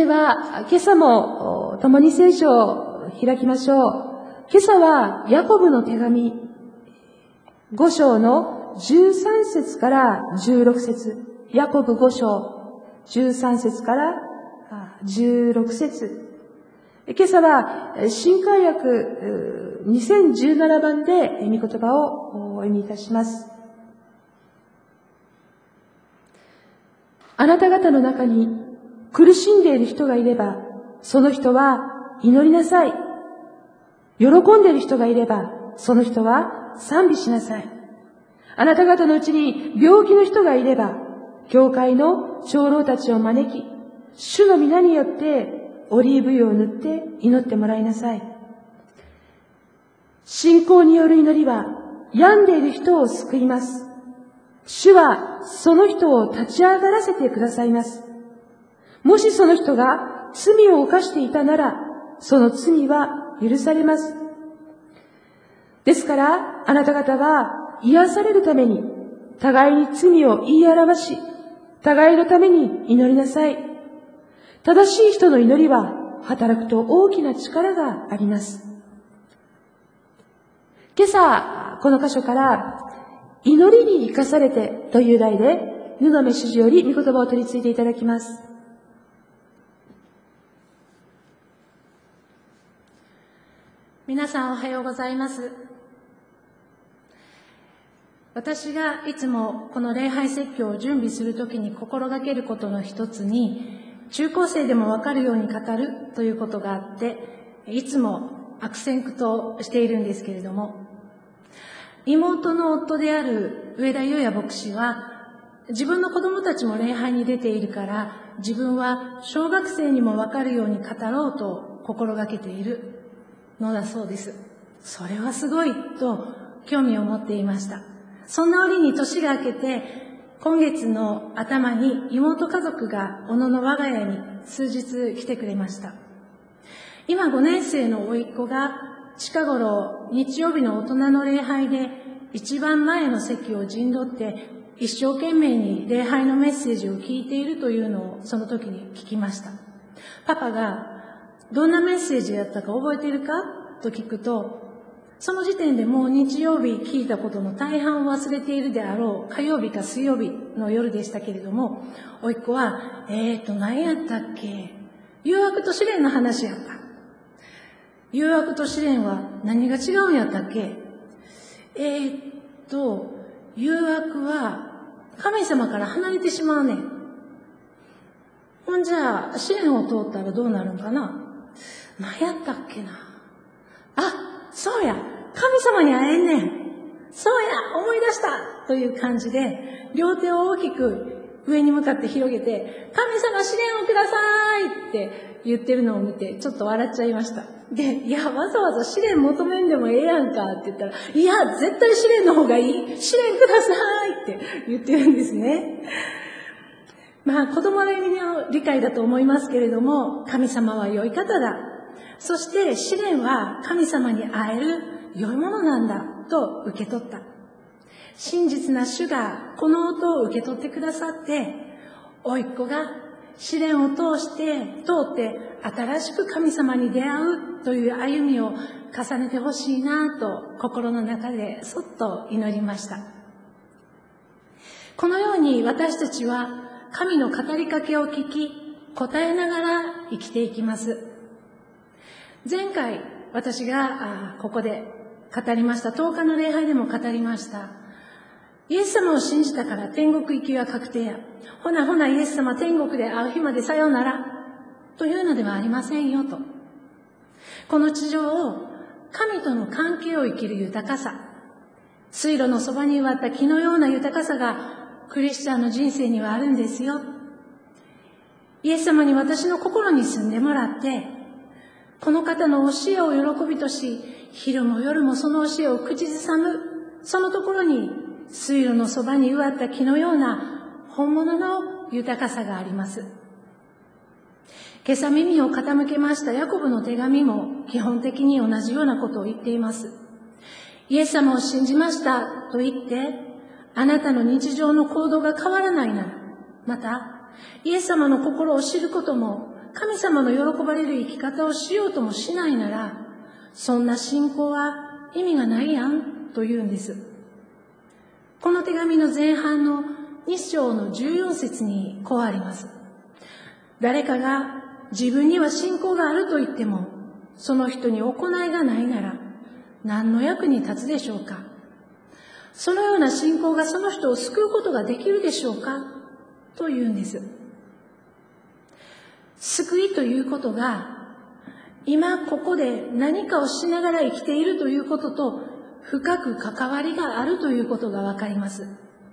では、今朝も共に聖書を開きましょう。今朝は、ヤコブの手紙、5章の13節から16節。ヤコブ5章、13節から16節。今朝は、新海訳2017番で御言葉をお読みいたします。あなた方の中に苦しんでいる人がいれば、その人は祈りなさい。喜んでいる人がいれば、その人は賛美しなさい。あなた方のうちに病気の人がいれば、教会の長老たちを招き、主の皆によってオリーブ油を塗って祈ってもらいなさい。信仰による祈りは病んでいる人を救います。主はその人を立ち上がらせてくださいます。もしその人が罪を犯していたなら、その罪は許されます。ですから、あなた方は癒されるために、互いに罪を言い表し、互いのために祈りなさい。正しい人の祈りは、働くと大きな力があります。今朝、この箇所から、祈りに生かされてという題で、布目主事より御言葉を取り継いでいただきます。 皆さんおはようございます。私がいつもこの礼拝説教を準備するときに心がけることの一つに、中高生でもわかるように語るということがあって、いつも悪戦苦闘しているんですけれども、妹の夫である上田裕也牧師は、自分の子供たちも礼拝に出ているから、自分は小学生にもわかるように語ろうと心がけているのだそうです。それはすごいと興味を持っていました。そんな折に年が明けて、今月の頭に妹家族が小野の我が家に数日来てくれました。今5年生の甥っ子が近頃日曜日の大人の礼拝で一番前の席を陣取って一生懸命に礼拝のメッセージを聞いているというのをその時に聞きました。パパがどんなメッセージだったか覚えているかと聞くと、その時点でもう日曜日聞いたことの大半を忘れているであろう火曜日か水曜日の夜でしたけれども、甥っ子は、何やったっけ？誘惑と試練の話やった。誘惑と試練は何が違うんやったっけ？誘惑は神様から離れてしまうねん。ほんじゃあ、試練を通ったらどうなるんかな？何やったっけな？あ、そうや！神様に会えんねん。そうや！思い出した！という感じで、両手を大きく上に向かって広げて、神様試練をくださいって言ってるのを見て、ちょっと笑っちゃいました。で、いや、わざわざ試練求めんでもええやんかって言ったら、いや、絶対試練の方がいい。試練くださいって言ってるんですね。まあ、子供の意味の理解だと思いますけれども、神様は良い方だ。そして試練は神様に会える良いものなんだと受け取った。真実な主がこの音を受け取ってくださって、甥っ子が試練を通って新しく神様に出会うという歩みを重ねてほしいなと心の中でそっと祈りました。このように私たちは神の語りかけを聞き、答えながら生きていきます。前回私がここで語りました、10日の礼拝でも語りました。イエス様を信じたから天国行きは確定や。ほなイエス様天国で会う日までさようなら。というのではありませんよと。この地上を神との関係を生きる豊かさ、水路のそばに植わった木のような豊かさがクリスチャンの人生にはあるんですよ。イエス様に私の心に住んでもらって、この方の教えを喜びとし、昼も夜もその教えを口ずさむ、そのところに水路のそばに植わった木のような本物の豊かさがあります。今朝耳を傾けましたヤコブの手紙も基本的に同じようなことを言っています。イエス様を信じましたと言って、あなたの日常の行動が変わらないなら、また、イエス様の心を知ることも神様の喜ばれる生き方をしようともしないなら、そんな信仰は意味がないやんと言うんです。この手紙の前半の2章の14節にこうあります。誰かが自分には信仰があると言っても、その人に行いがないなら、何の役に立つでしょうか。そのような信仰がその人を救うことができるでしょうかと言うんです。救いということが、今ここで何かをしながら生きているということと深く関わりがあるということがわかります。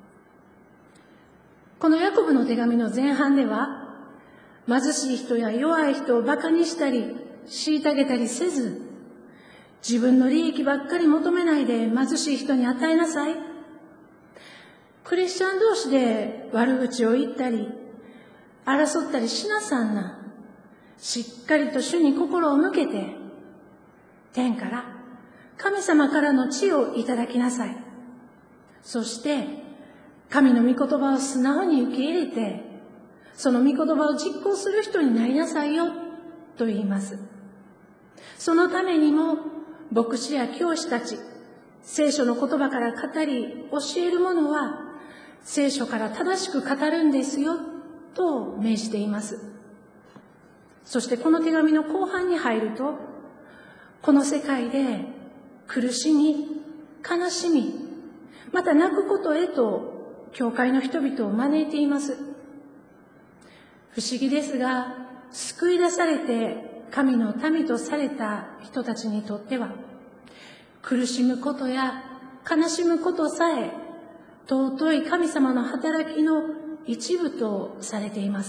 このヤコブの手紙の前半では、貧しい人や弱い人を馬鹿にしたり、虐げたりせず、自分の利益ばっかり求めないで貧しい人に与えなさい。クリスチャン同士で悪口を言ったり、争ったりしなさんな。しっかりと主に心を向けて、天から、神様からの地をいただきなさい。そして、神の御言葉を素直に受け入れて、その御言葉を実行する人になりなさいよ、と言います。そのためにも、牧師や教師たち、聖書の言葉から語り、教える者は、聖書から正しく語るんですよ、と命じています。そしてこの手紙の後半に入ると、この世界で苦しみ、悲しみ、また泣くことへと、教会の人々を招いています。不思議ですが、救い出されて神の民とされた人たちにとっては、苦しむことや悲しむことさえ、尊い神様の働きの一部とされています。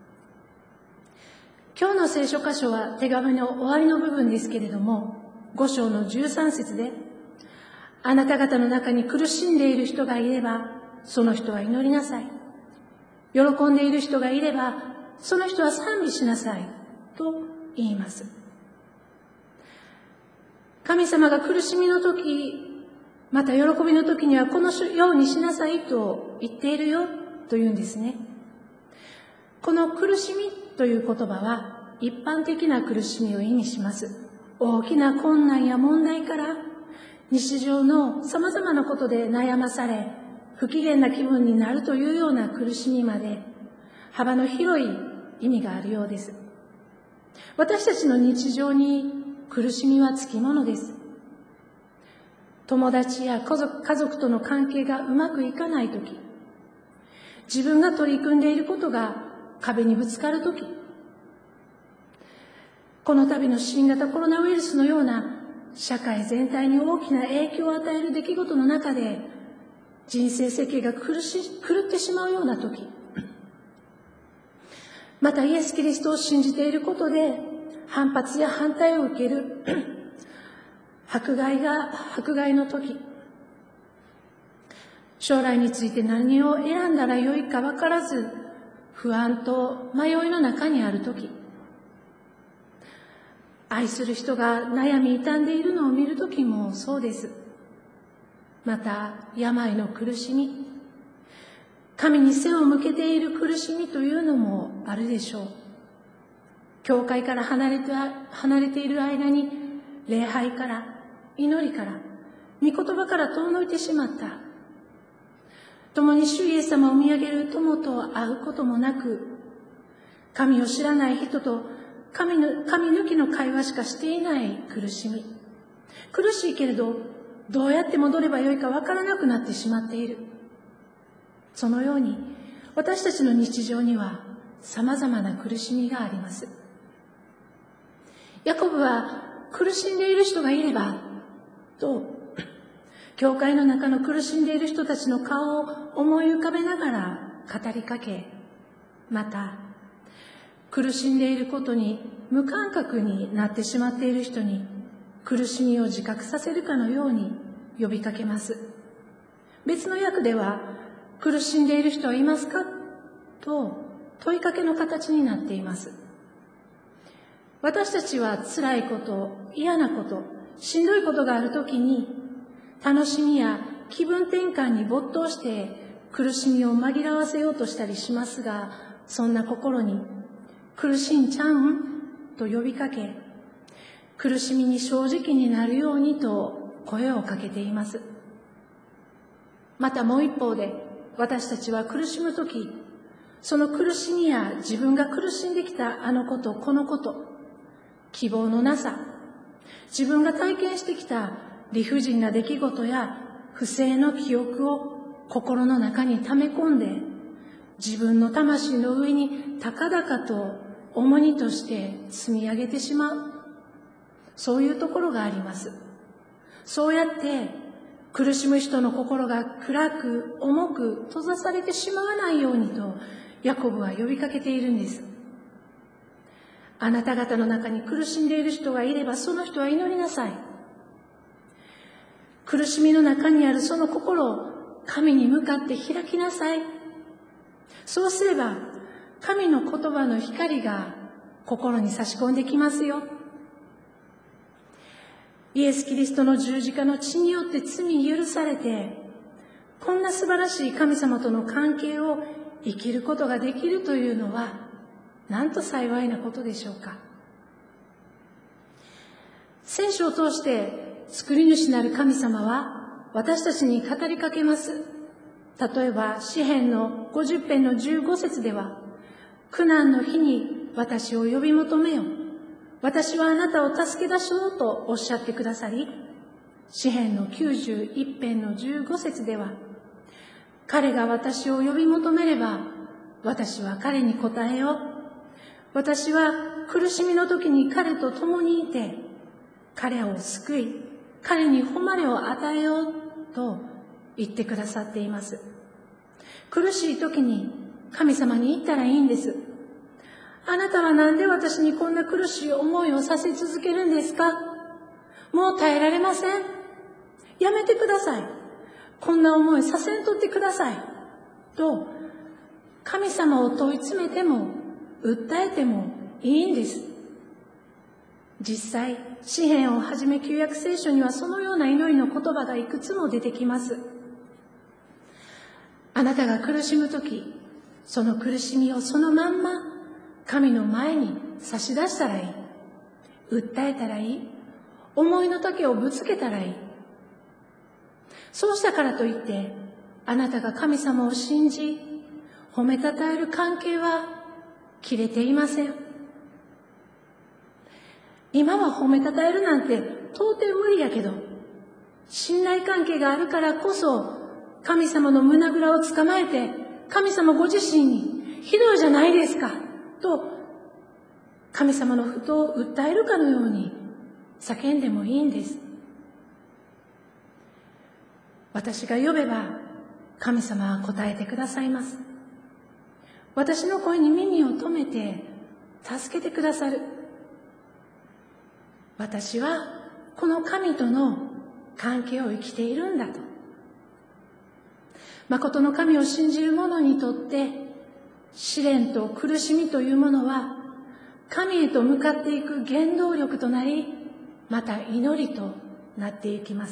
今日の聖書箇所は手紙の終わりの部分ですけれども、5章の13節で、あなた方の中に苦しんでいる人がいれば、その人は祈りなさい。喜んでいる人がいれば、その人は賛美しなさい。と言います。神様が苦しみの時、また喜びの時にはこのようにしなさいと言っているよと言うんですね。この苦しみという言葉は一般的な苦しみを意味します。大きな困難や問題から日常の様々なことで悩まされ、不機嫌な気分になるというような苦しみまで幅の広い意味があるようです。私たちの日常に苦しみはつきものです。友達や家族との関係がうまくいかないとき、自分が取り組んでいることが壁にぶつかるとき、この度の新型コロナウイルスのような社会全体に大きな影響を与える出来事の中で、人生設計が狂ってしまうようなとき、またイエス・キリストを信じていることで反発や反対を受ける迫害の時、将来について何を選んだらよいか分からず不安と迷いの中にある時、愛する人が悩み傷んでいるのを見る時もそうです。また病の苦しみ、神に背を向けている苦しみというのもあるでしょう。教会から離れている間に礼拝から祈りから御言葉から遠のいてしまった。共に主イエス様を見上げる友と会うこともなく、神を知らない人と神抜きの会話しかしていない苦しみ。苦しいけれどどうやって戻ればよいかわからなくなってしまっている。そのように私たちの日常には様々な苦しみがあります。ヤコブは苦しんでいる人がいればと、教会の中の苦しんでいる人たちの顔を思い浮かべながら語りかけ、また苦しんでいることに無感覚になってしまっている人に苦しみを自覚させるかのように呼びかけます。別の訳では、苦しんでいる人はいますかと問いかけの形になっています。私たちは辛いこと、嫌なこと、しんどいことがあるときに、楽しみや気分転換に没頭して苦しみを紛らわせようとしたりしますが、そんな心に苦しんちゃうんと呼びかけ、苦しみに正直になるようにと声をかけています。またもう一方で、私たちは苦しむとき、その苦しみや自分が苦しんできたあのことこのこと、希望のなさ、自分が体験してきた理不尽な出来事や不正の記憶を心の中に溜め込んで、自分の魂の上に高々と重荷として積み上げてしまう。そういうところがあります。そうやって苦しむ人の心が暗く重く閉ざされてしまわないようにとヤコブは呼びかけているんです。あなた方の中に苦しんでいる人がいれば、その人は祈りなさい。苦しみの中にあるその心を神に向かって開きなさい。そうすれば神の言葉の光が心に差し込んできますよ。イエス・キリストの十字架の血によって罪許されて、こんな素晴らしい神様との関係を生きることができるというのは、なんと幸いなことでしょうか。聖書を通して作り主なる神様は私たちに語りかけます。例えば詩編の50編の15節では、苦難の日に私を呼び求めよ、私はあなたを助け出そうとおっしゃってくださり、詩編の91編の15節では、彼が私を呼び求めれば私は彼に答えよう、私は苦しみの時に彼と共にいて彼を救い、彼に誉れを与えようと言ってくださっています。苦しい時に神様に言ったらいいんです。あなたはなんで私にこんな苦しい思いをさせ続けるんですか？もう耐えられません。やめてください。こんな思いさせんとってください。と、神様を問い詰めても、訴えてもいいんです。実際、詩編をはじめ旧約聖書にはそのような祈りの言葉がいくつも出てきます。あなたが苦しむとき、その苦しみをそのまんま神の前に差し出したらいい。訴えたらいい。思いの丈をぶつけたらいい。そうしたからといって、あなたが神様を信じ、褒めたたえる関係は切れていません。今は褒めたたえるなんて到底無理やけど、信頼関係があるからこそ、神様の胸ぐらを捕まえて、神様ご自身にひどいじゃないですか、と、神様の不当を訴えるかのように叫んでもいいんです。私が呼べば、神様は答えてくださいます。私の声に耳を留めて、助けてくださる。私はこの神との関係を生きているんだと。誠の神を信じる者にとって、試練と苦しみというものは、神へと向かっていく原動力となり、また祈りとなっていきます。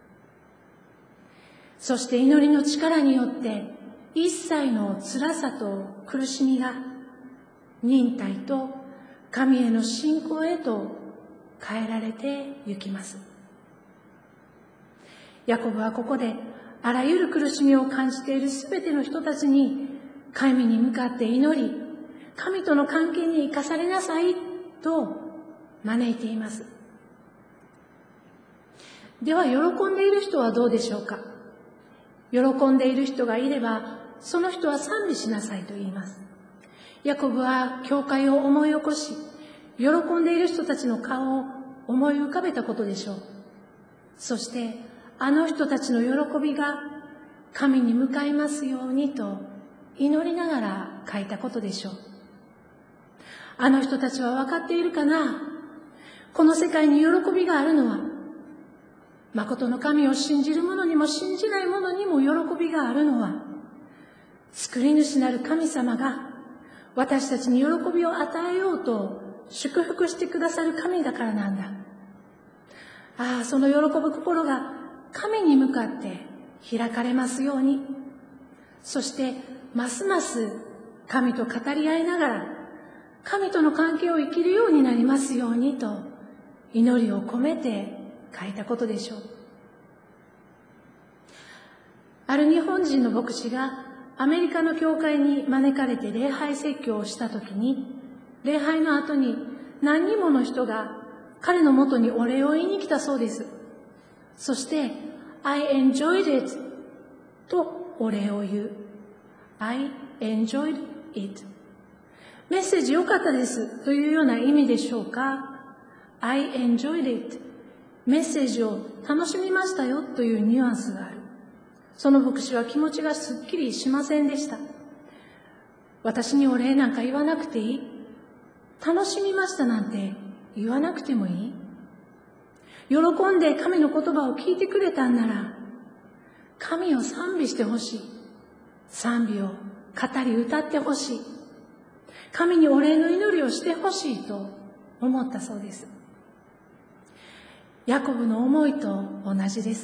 そして祈りの力によって、一切の辛さと苦しみが、忍耐と神への信仰へと変えられてゆきます。ヤコブはここで、あらゆる苦しみを感じているすべての人たちに、神に向かって祈り、神との関係に生かされなさいと招いています。では、喜んでいる人はどうでしょうか。喜んでいる人がいれば、その人は賛美しなさいと言います。ヤコブは教会を思い起こし、喜んでいる人たちの顔を思い浮かべたことでしょう。そして、あの人たちの喜びが神に向かいますようにと祈りながら書いたことでしょう。あの人たちは分かっているかな？この世界に喜びがあるのは、誠の神を信じる者にも信じない者にも喜びがあるのは、救い主なる神様が私たちに喜びを与えようと祝福してくださる神だからなんだ。ああ、その喜ぶ心が神に向かって開かれますように。そしてますます神と語り合いながら、 神との関係を生きるようになりますようにと祈りを込めて書いたことでしょう。ある日本人の牧師がアメリカの教会に招かれて礼拝説教をしたときに、礼拝の後に何人もの人が彼のもとにお礼を言いに来たそうです。そして、I enjoyed it とお礼を言う。I enjoyed it。メッセージ良かったですというような意味でしょうか。I enjoyed it。メッセージを楽しみましたよというニュアンスがある。その牧師は気持ちがすっきりしませんでした。私にお礼なんか言わなくていい。楽しみましたなんて言わなくてもいい。喜んで神の言葉を聞いてくれたんなら、神を賛美してほしい。賛美を語り歌ってほしい。神にお礼の祈りをしてほしいと思ったそうです。ヤコブの思いと同じです。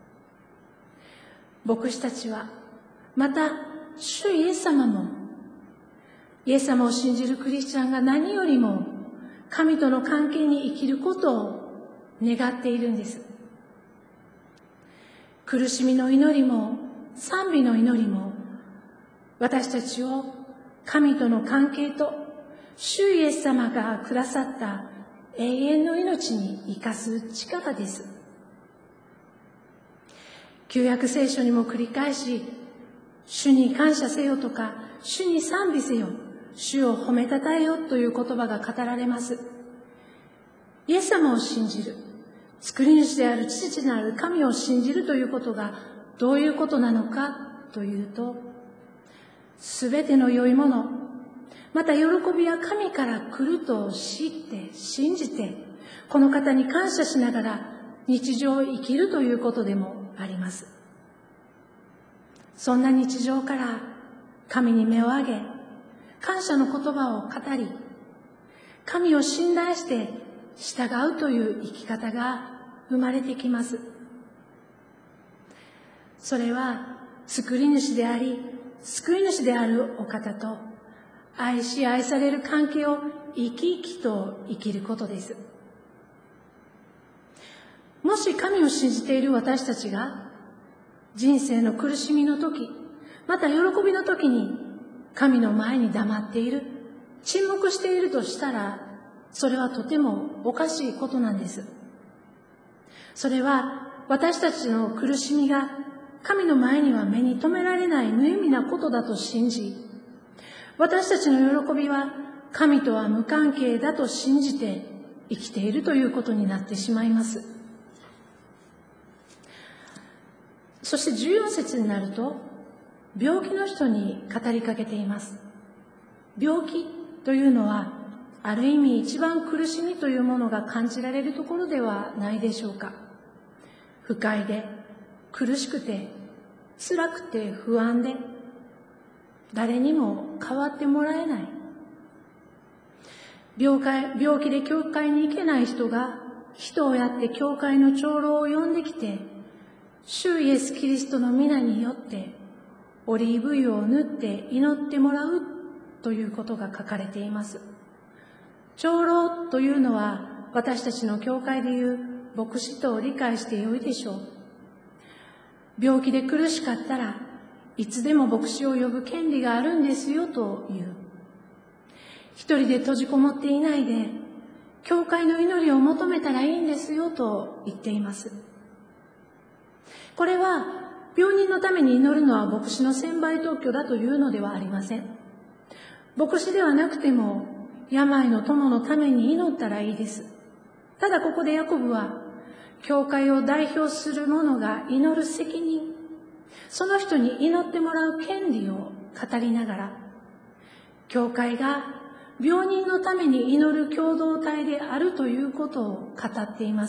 牧師たちは、また主イエス様も、イエス様を信じるクリスチャンが何よりも神との関係に生きることを願っているんです。苦しみの祈りも賛美の祈りも、私たちを神との関係と主イエス様がくださった永遠の命に生かす力です。旧約聖書にも繰り返し、主に感謝せよとか、主に賛美せよ、主を褒めたたえよという言葉が語られます。イエス様を信じる、作り主である父なる神を信じるということがどういうことなのかというと、すべての良いもの、また喜びは神から来ると知って信じて、この方に感謝しながら日常を生きるということでもあります。そんな日常から神に目を上げ、感謝の言葉を語り、神を信頼して従うという生き方が生まれてきます。それは作り主であり、救い主であるお方と愛し愛される関係を生き生きと生きることです。もし神を信じている私たちが人生の苦しみの時、また喜びの時に神の前に黙っている、沈黙しているとしたら、それはとてもおかしいことなんです。それは私たちの苦しみが神の前には目に留められない無意味なことだと信じ、私たちの喜びは神とは無関係だと信じて生きているということになってしまいます。そして14節になると、病気の人に語りかけています。病気というのは、ある意味一番苦しみというものが感じられるところではないでしょうか。不快で、苦しくて、辛くて不安で、誰にも代わってもらえない。病気で教会に行けない人が、人をやって教会の長老を呼んできて、主イエス・キリストの皆によってオリーブ油を塗って祈ってもらうということが書かれています。長老というのは私たちの教会でいう牧師と理解してよいでしょう。病気で苦しかったらいつでも牧師を呼ぶ権利があるんですよという。一人で閉じこもっていないで教会の祈りを求めたらいいんですよと言っています。これは病人のために祈るのは牧師の専売特許だというのではありません。牧師ではなくても病の友のために祈ったらいいです。ただここでヤコブは教会を代表する者が祈る責任、その人に祈ってもらう権利を語りながら、教会が病人のために祈る共同体であるということを語っています。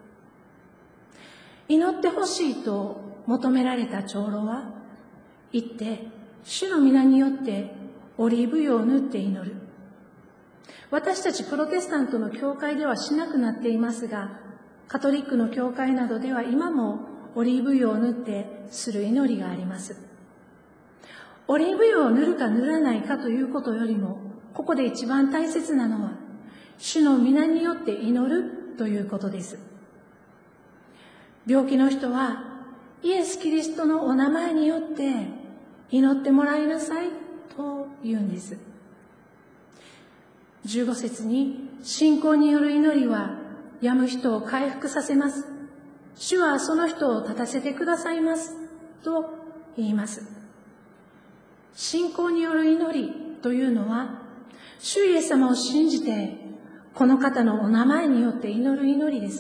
祈ってほしいと求められた長老は、行って主の皆によってオリーブ油を塗って祈る。私たちプロテスタントの教会ではしなくなっていますが、カトリックの教会などでは今もオリーブ油を塗ってする祈りがあります。オリーブ油を塗るか塗らないかということよりも、 ここで一番大切なのは、主の皆によって祈るということです。病気の人は、イエス・キリストのお名前によって祈ってもらいなさいと言うんです。15節に、信仰による祈りは病む人を回復させます。主はその人を立たせてくださいますと言います。信仰による祈りというのは、主イエス様を信じてこの方のお名前によって祈る祈りです。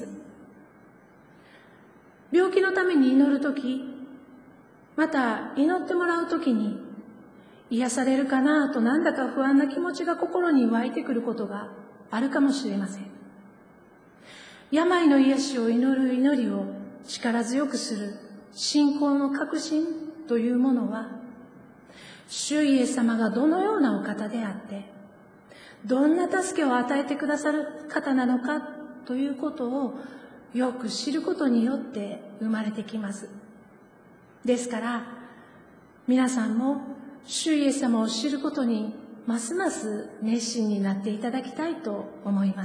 病気のために祈るとき、また祈ってもらうときに、癒されるかなとなんだか不安な気持ちが心に湧いてくることがあるかもしれません。病の癒しを祈る祈りを力強くする信仰の確信というものは、主イエス様がどのようなお方であって、どんな助けを与えてくださる方なのかということをよく知ることによって生まれてきます。ですから、皆さんも主イエス様を知ることにますます熱心になっていただきたいと思います。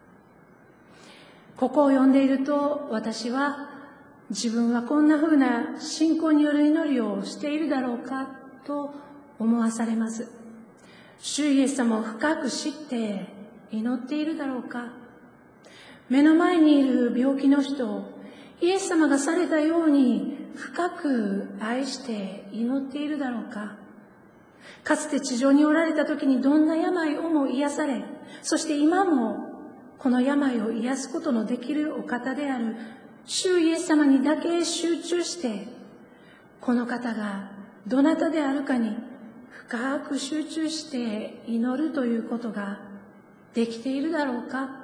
ここを読んでいると、私は自分はこんな風な信仰による祈りをしているだろうかと思わされます。主イエス様を深く知って祈っているだろうか。目の前にいる病気の人をイエス様がされたように深く愛して祈っているだろうか。かつて地上におられた時にどんな病をも癒され、そして今もこの病を癒すことのできるお方である主イエス様にだけ集中して、この方がどなたであるかに深く集中して祈るということができているだろうか。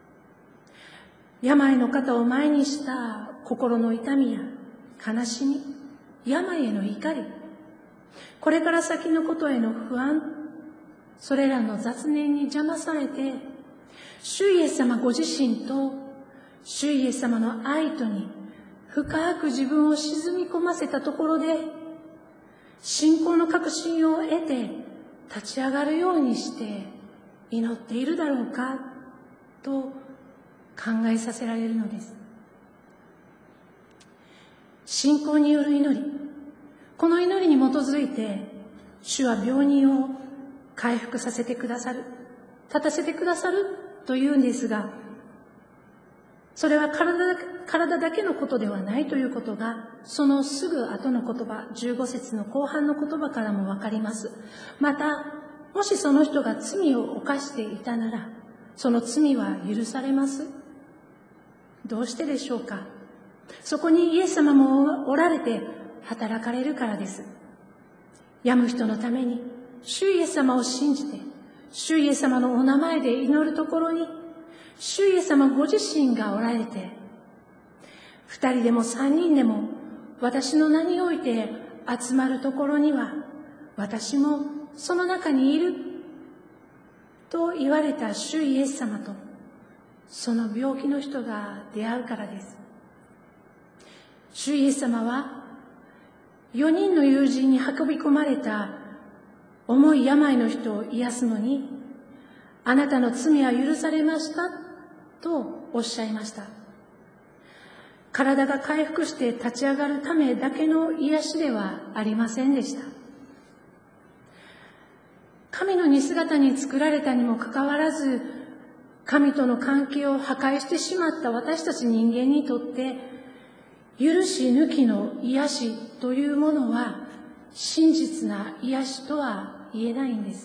病の方を前にした心の痛みや悲しみ、病への怒り、これから先のことへの不安、それらの雑念に邪魔されて、主イエス様ご自身と主イエス様の愛とに深く自分を沈み込ませたところで、信仰の確信を得て立ち上がるようにして祈っているだろうかと考えさせられるのです。信仰による祈り、この祈りに基づいて主は病人を回復させてくださる、立たせてくださるというんですが、それは体だけのことではないということが、そのすぐ後の言葉、15節の後半の言葉からもわかります。また、もしその人が罪を犯していたなら、その罪は許されます。どうしてでしょうか。そこにイエス様もおられて働かれるからです。病む人のために、主イエス様を信じて、主イエス様のお名前で祈るところに、主イエス様ご自身がおられて、2人でも3人でも私の名において集まるところには、私もその中にいると言われた主イエス様と、その病気の人が出会うからです。主イエス様は4人の友人に運び込まれた重い病の人を癒すのに、あなたの罪は許されましたとおっしゃいました。体が回復して立ち上がるためだけの癒しではありませんでした。神の似姿に作られたにもかかわらず、神との関係を破壊してしまった私たち人間にとって、許し抜きの癒しというものは真実な癒しとは言えないんです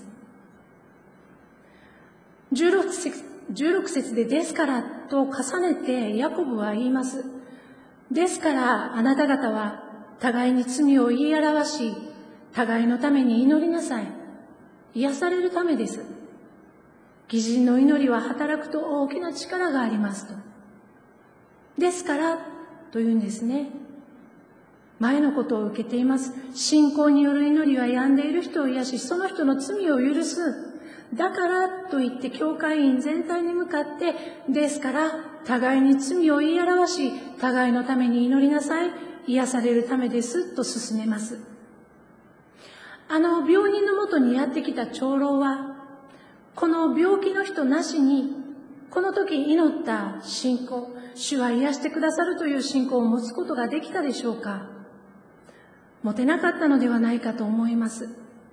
。16節でですからと重ねてヤコブは言います。ですからあなた方は互いに罪を言い表し、互いのために祈りなさい。癒されるためです。義人の祈りは働くと大きな力がありますと。ですからというんですね。前のことを受けています。信仰による祈りは病んでいる人を癒し、その人の罪を許す。だからと言って教会員全体に向かって、ですから互いに罪を言い表し、互いのために祈りなさい。癒されるためですと進めます。病人のもとにやってきた長老は、 この病気の人なしに、この時祈った信仰、主は癒してくださるという信仰を持つことができたでしょうか？持てなかったのではないかと思います。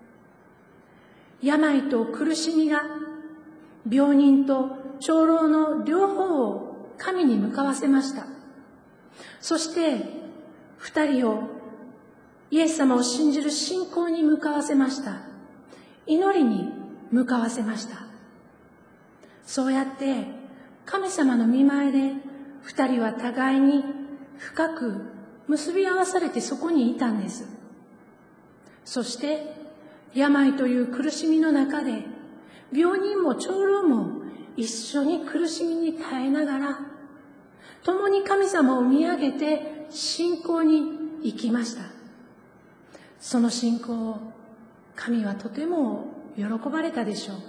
病と苦しみが、病人と長老の両方を神に向かわせました。そして二人をイエス様を信じる信仰に向かわせました。祈りに向かわせました。そうやって神様の御前で二人は互いに深く結び合わされてそこにいたんです。そして病という苦しみの中で病人も長老も一緒に苦しみに耐えながら共に神様を見上げて信仰に生きました。その信仰を神はとても喜ばれたでしょう。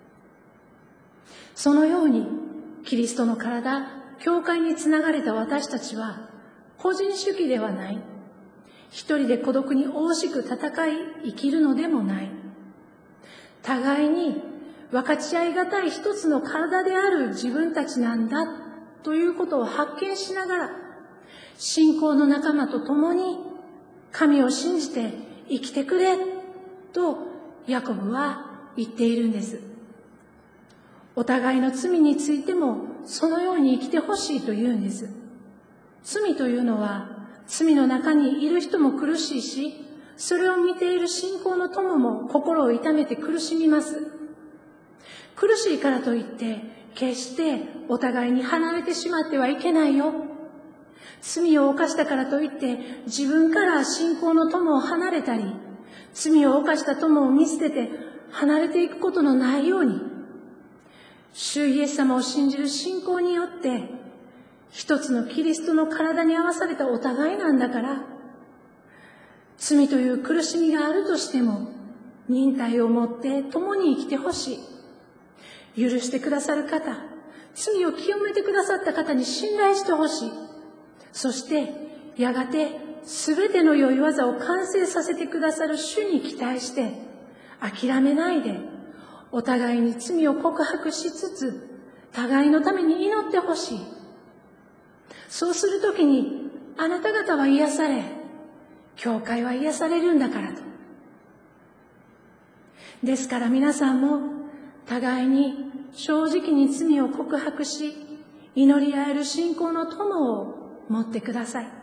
そのようにキリストの体、教会につながれた私たちは個人主義ではない。一人で孤独に惜しく戦い生きるのでもない。互いに分かち合いがたい一つの体である自分たちなんだということを発見しながら、信仰の仲間と共に神を信じて生きてくれとヤコブは言っているんです。お互いの罪についてもそのように生きてほしいと言うんです。罪というのは罪の中にいる人も苦しいし、それを見ている信仰の友も心を痛めて苦しみます。苦しいからといって決してお互いに離れてしまってはいけないよ。罪を犯したからといって自分から信仰の友を離れたり、罪を犯した友を見捨てて離れていくことのないように、主イエス様を信じる信仰によって一つのキリストの体に合わされたお互いなんだから、罪という苦しみがあるとしても忍耐を持って共に生きてほしい。許してくださる方、罪を清めてくださった方に信頼してほしい。そしてやがてすべての良い技を完成させてくださる主に期待して諦めないで、お互いに罪を告白しつつ互いのために祈ってほしい。そうするときにあなた方は癒され、教会は癒されるんだからと。ですから皆さんも互いに正直に罪を告白し、祈り合える信仰の友を持ってください。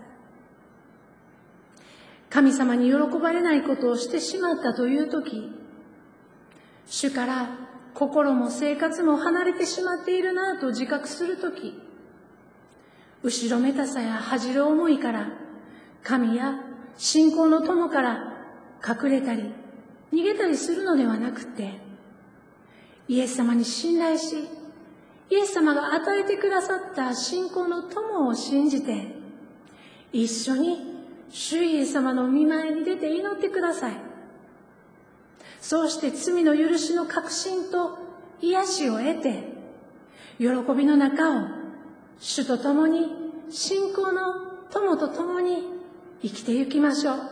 神様に喜ばれないことをしてしまったというとき、主から心も生活も離れてしまっているなぁと自覚するとき、後ろめたさや恥じる思いから神や信仰の友から隠れたり逃げたりするのではなくて、イエス様に信頼し、イエス様が与えてくださった信仰の友を信じて、一緒に主イエス様の御前に出て祈ってください。そうして罪の許しの確信と癒しを得て、喜びの中を主と共に、信仰の友と共に生きてゆきましょう。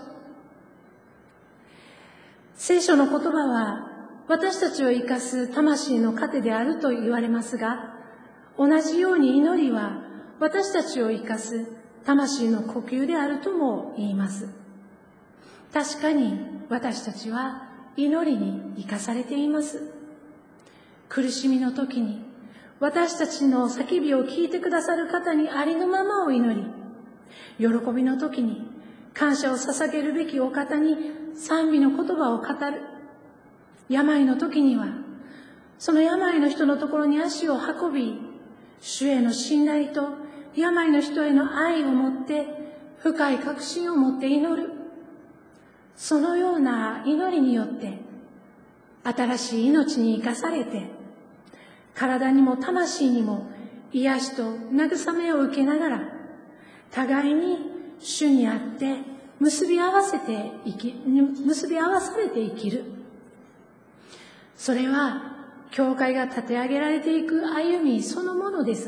聖書の言葉は私たちを生かす魂の糧であると言われますが、同じように祈りは私たちを生かす魂の呼吸であるとも言います。確かに私たちは祈りに生かされています。苦しみの時に私たちの叫びを聞いてくださる方にありのままを祈り、喜びの時に感謝を捧げるべきお方に賛美の言葉を語る。病の時にはその病の人のところに足を運び、主への信頼と病の人への愛を持って深い確信を持って祈る。そのような祈りによって新しい命に生かされて、体にも魂にも癒しと慰めを受けながら、互いに主にあって結び合わされて生きる。それは教会が立て上げられていく歩みそのものです。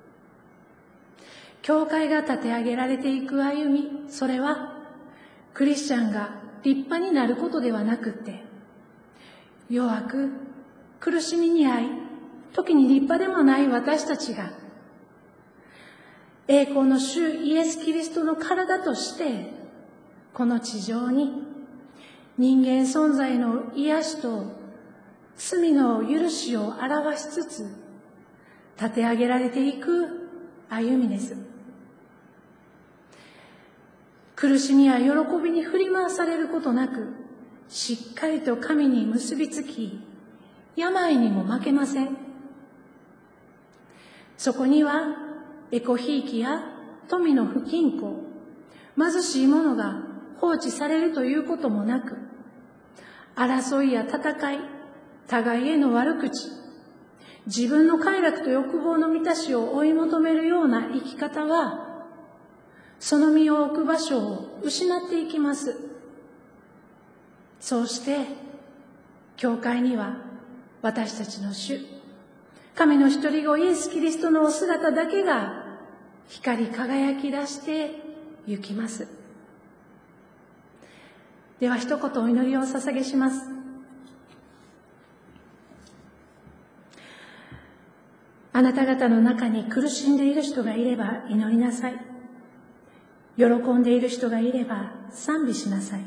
教会が立て上げられていく歩み、それはクリスチャンが立派になることではなくて、弱く苦しみに遭い、時に立派でもない私たちが、栄光の主イエス・キリストの体として、この地上に人間存在の癒しと罪の許しを表しつつ、立て上げられていく歩みです。苦しみや喜びに振り回されることなく、しっかりと神に結びつき、病にも負けません。そこには、エコひいきや富の不均衡、貧しい者が放置されるということもなく、争いや戦い、互いへの悪口、自分の快楽と欲望の満たしを追い求めるような生き方は、その身を置く場所を失っていきます。そうして、教会には私たちの主、神の一人子イエス・キリストのお姿だけが光り輝き出して行きます。では一言お祈りを捧げします。あなた方の中に苦しんでいる人がいれば祈りなさい。喜んでいる人がいれば賛美しなさい。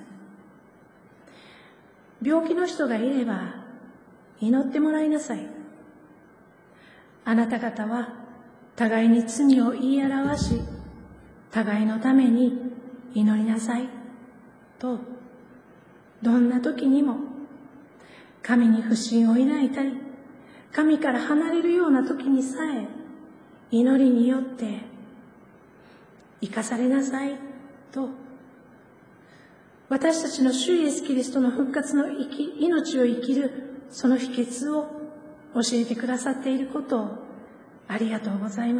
病気の人がいれば祈ってもらいなさい。あなた方は互いに罪を言い表し、互いのために祈りなさいと、どんな時にも神に不信を抱いたり、神から離れるような時にさえ祈りによって生かされなさいと、私たちの主イエス・キリストの復活の命を生きるその秘訣を教えてくださっていることをありがとうございます。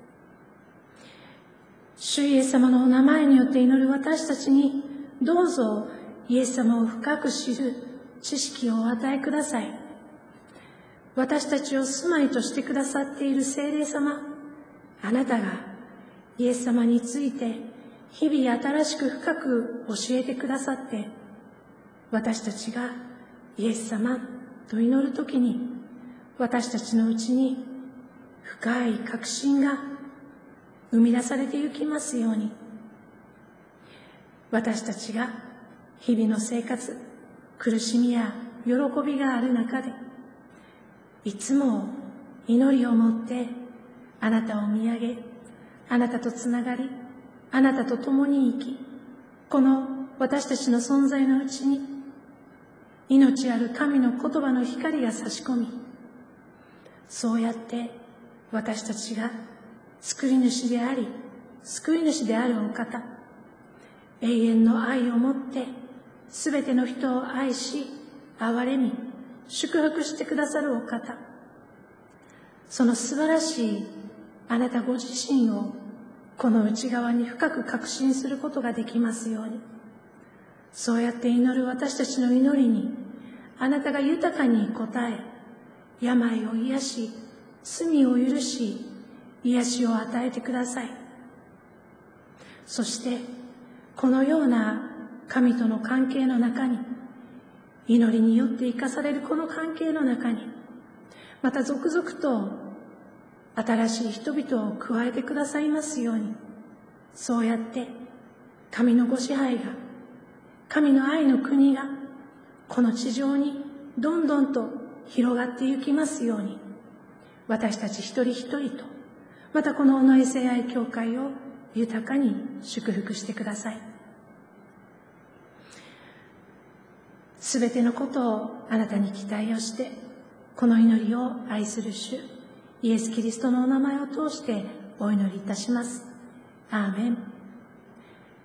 主イエス様のお名前によって祈る私たちに、どうぞイエス様を深く知る知識をお与えください。私たちを住まいとしてくださっている聖霊様、あなたがイエス様について日々新しく深く教えてくださって、私たちがイエス様と祈るときに、私たちのうちに深い確信が生み出されてゆきますように、私たちが日々の生活、苦しみや喜びがある中で、いつも祈りを持ってあなたを見上げ、あなたとつながり、あなたと共に生き、この私たちの存在のうちに命ある神の言葉の光が差し込み、そうやって私たちが救い主であり救い主であるお方、永遠の愛をもってすべての人を愛し憐れみ祝福してくださるお方、その素晴らしいあなたご自身をこの内側に深く確信することができますように、そうやって祈る私たちの祈りにあなたが豊かに応え、病を癒し罪を許し癒しを与えてください。そしてこのような神との関係の中に、祈りによって生かされるこの関係の中に、また続々と新しい人々を加えてくださいますように、そうやって神のご支配が、神の愛の国がこの地上にどんどんと広がっていきますように、私たち一人一人と、またこの尾上聖愛教会を豊かに祝福してください。すべてのことをあなたに期待をして、この祈りを愛する主イエス・キリストのお名前を通してお祈りいたします。アーメン。